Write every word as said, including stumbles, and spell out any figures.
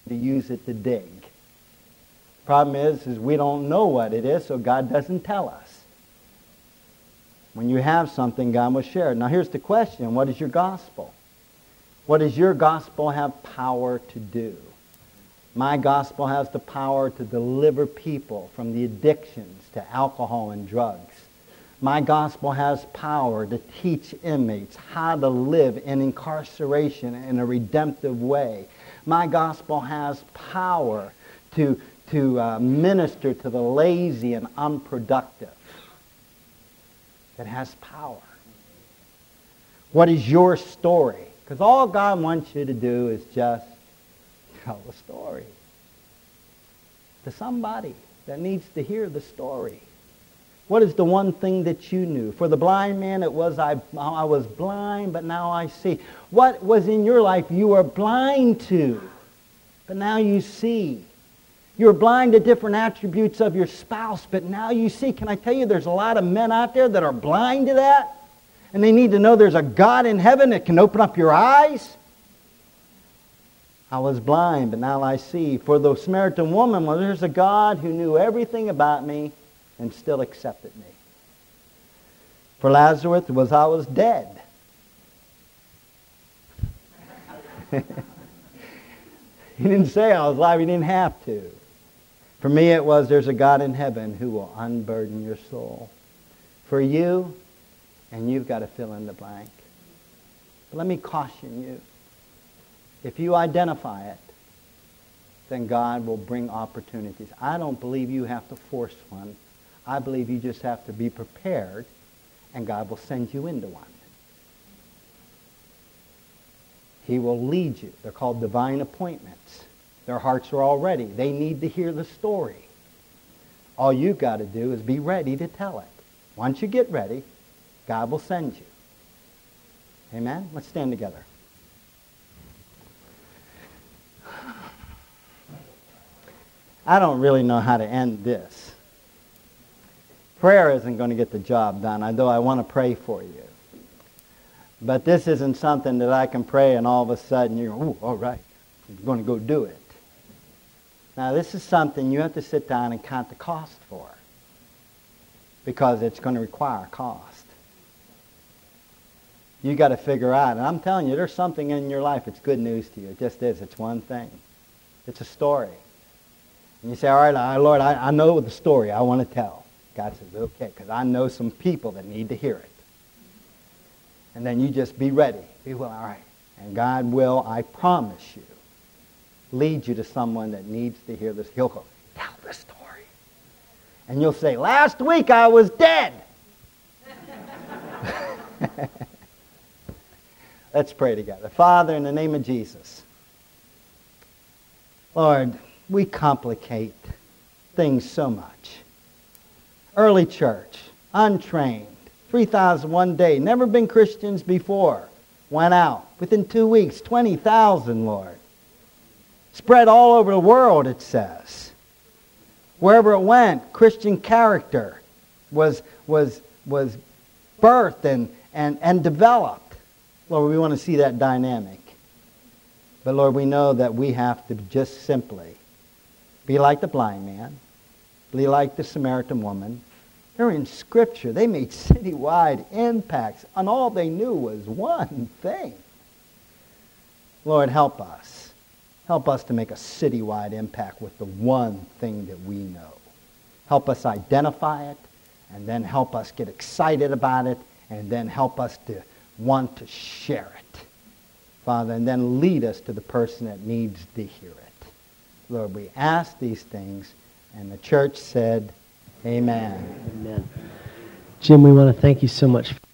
to use it to dig. Problem is, is we don't know what it is, so God doesn't tell us. When you have something, God will share it. Now here's the question. What is your gospel? What does your gospel have power to do? My gospel has the power to deliver people from the addictions to alcohol and drugs. My gospel has power to teach inmates how to live in incarceration in a redemptive way. My gospel has power to, to uh, minister to the lazy and unproductive. It has power. What is your story? Because all God wants you to do is just tell the story to somebody that needs to hear the story. What is the one thing that you knew? For the blind man, it was, I, I was blind, but now I see. What was in your life you were blind to, but now you see? You were blind to different attributes of your spouse, but now you see. Can I tell you, there's a lot of men out there that are blind to that? And they need to know there's a God in heaven that can open up your eyes. I was blind, but now I see. For the Samaritan woman, well, there's a God who knew everything about me and still accepted me. For Lazarus, it was I was dead. He didn't say I was alive. He didn't have to. For me, it was there's a God in heaven who will unburden your soul. For you, and you've got to fill in the blank. But let me caution you. If you identify it, then God will bring opportunities. I don't believe you have to force one. I believe you just have to be prepared, and God will send you into one. He will lead you. They're called divine appointments. Their hearts are all ready. They need to hear the story. All you've got to do is be ready to tell it. Once you get ready, God will send you. Amen? Let's stand together. I don't really know how to end this. Prayer isn't going to get the job done, although I want to pray for you. But this isn't something that I can pray and all of a sudden you go, ooh, all right, I'm going to go do it. Now this is something you have to sit down and count the cost for, because it's going to require cost. You got to figure out, and I'm telling you, there's something in your life that's good news to you. It just is. It's one thing. It's a story. And you say, all right, Lord, I, I know the story I want to tell. God says, okay, because I know some people that need to hear it. And then you just be ready. Be well, all right. And God will, I promise you, lead you to someone that needs to hear this. He'll go, tell the story. And you'll say, last week I was dead. Let's pray together. Father, in the name of Jesus, Lord, we complicate things so much. Early church, untrained, three thousand one day, never been Christians before, went out. Within two weeks, twenty thousand, Lord. Spread all over the world, it says. Wherever it went, Christian character was, was, was birthed and, and, and developed. Lord, we want to see that dynamic. But Lord, we know that we have to just simply be like the blind man, be like the Samaritan woman. They're in Scripture. They made citywide impacts, and all they knew was one thing. Lord, help us. Help us to make a citywide impact with the one thing that we know. Help us identify it, and then help us get excited about it, and then help us to want to share it, Father, and then lead us to the person that needs to hear it. Lord, we ask these things, and the church said, amen. Amen. Jim, we want to thank you so much.